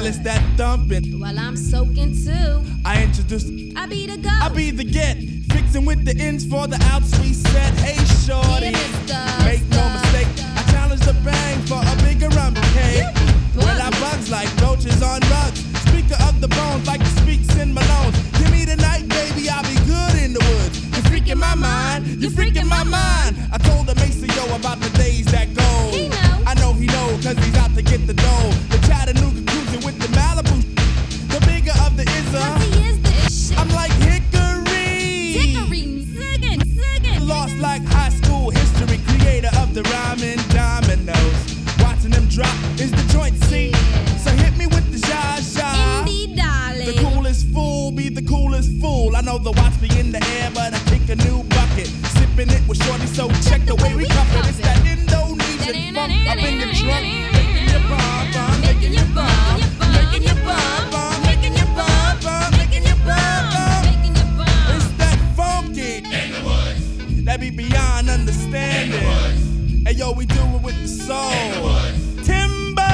Well, it's that thumping. Well, I'm soaking too. I introduced. I be the go. I be the get. Fixing with the ends for the outs we set. Hey, shorty. Yeah, make no mistake. I challenge the bang for a bigger rum cake. Well, I bugs like roaches on rugs. Speaker of the bones like the speaks in Malone's. Give me the night, baby. I'll be good in the woods. You're freaking my mind. You're freaking my mind. I told the Maceo about the days that go. He know. I know he know, cause he's out to get the dough. The Chattanooga cruising with the Malibu. The bigger of the Izza. Cause he is the shit. I'm like Hickory. Hickory, ziggin'. Lost like high school history. Creator of the rhyming dominoes. Watching them drop is the joint scene. So hit me with the Zha-Zha. Indie darling. The coolest fool be the coolest fool. I know the watch be in the air, but I pick a new bucket. Sipping it with shorty, so check the way we cup it. It's that Indonesian funk up in your trunk. Making your bomb, making your bomb, making your bomb, making your bomb, making your bomb. It's that funky in the woods that be beyond understanding. Hey yo, we do it with the soul. Timber.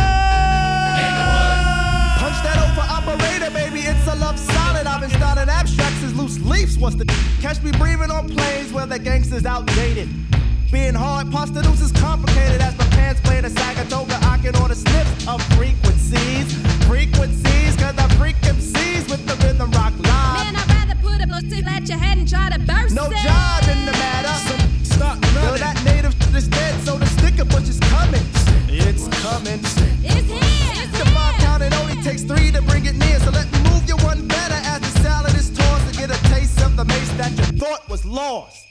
Punch that over operator, baby, it's a love solid. I've been starting abstracts as loose leaves wants to catch me breathing on planes where the gangsters outdated. Being hard, pasta noose is complicated as my pants play the Saratoga, ocking on the snips of frequencies. Frequencies, cause I freak MCs with the rhythm rock live. Man, I'd rather put a stick at your head and try to burst No it. jive in the matter. Stop Yo, running. that native is dead, so the sticker bush is coming. It's coming. It's here. The 5 count, it only takes 3 to bring it near. So let me move you one better as the salad is tossed to get a taste of the mace that you thought was lost.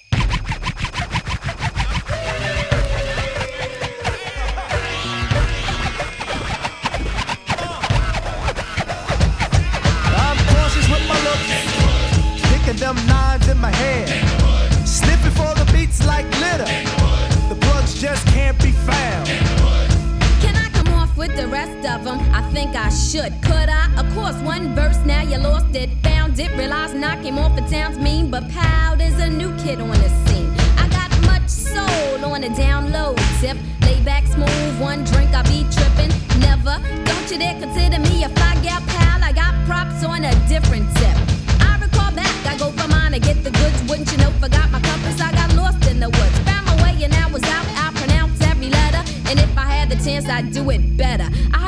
I'm cautious with my looks, picking them lines in my head, sniffing for the beats like glitter. The plugs just can't be found. Can I come off with the rest of them? I think I should. Could I? Of course, one verse, now you lost it. Found it, realized I came off, it sounds mean, but Pow is a new kid on the scene. I got much soul on a down low tip. Lay back smooth, one drink, I be tripping. Never, don't you dare consider me a fly gal pal. I got props on a different tip. I recall back, I go for mine to get the goods. Wouldn't you know, forgot my compass, I got lost in the woods. Found my way and I was out, I pronounced every letter. And if I had the chance, I'd do it better. I